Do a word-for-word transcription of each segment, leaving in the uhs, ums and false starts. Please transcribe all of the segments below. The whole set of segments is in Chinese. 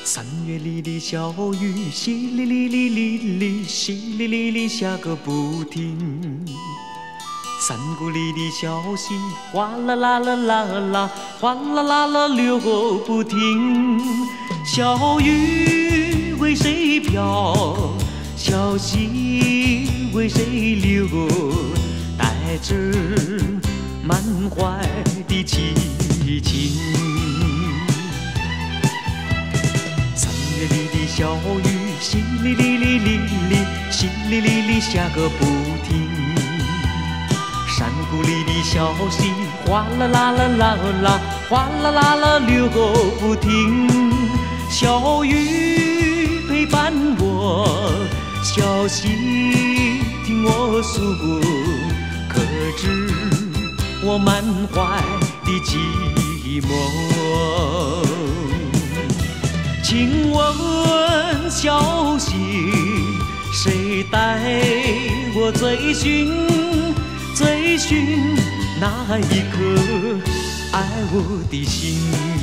三月里的小雨，淅沥沥沥沥沥，淅沥沥沥下个不停。山谷里的小溪，哗啦啦啦啦啦，哗啦啦啦流个不停。小雨为谁飘？小溪为谁流？带着满怀的凄情。三月里的小雨，淅沥沥沥沥沥，淅沥沥沥下个不停。山谷里的小溪，哗啦啦啦啦啦，哗啦啦啦流个不停。小雨陪伴我，小溪听我诉，可知我满怀的寂寞。请问小溪，谁带我追寻？追寻那一颗爱我的心。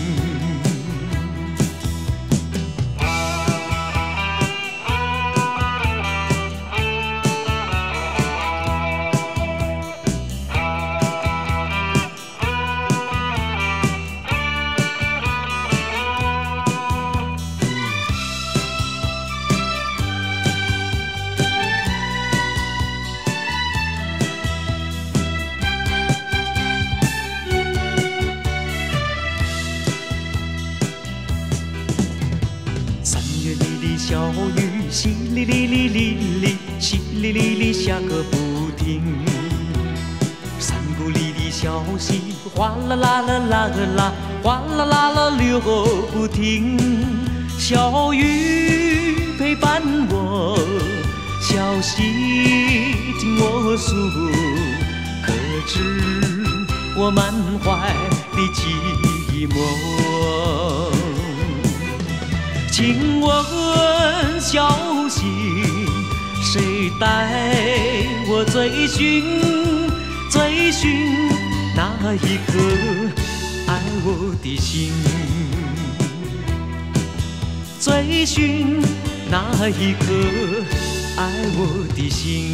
小雨淅沥沥沥沥沥，淅沥沥沥下个不停。山谷里的小溪，哗啦啦啦啦啦，哗啦啦啦流个不停。小雨陪伴我，小溪听我诉，可知我满怀的寂寞。请问小溪，谁带我追寻？追寻那一颗爱我的心，追寻那一颗爱我的心，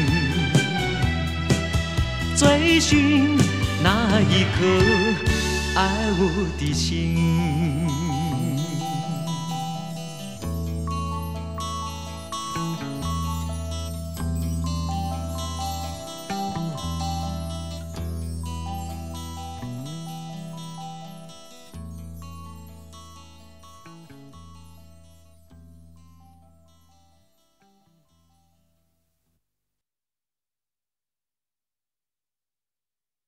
追寻那一颗爱我的心。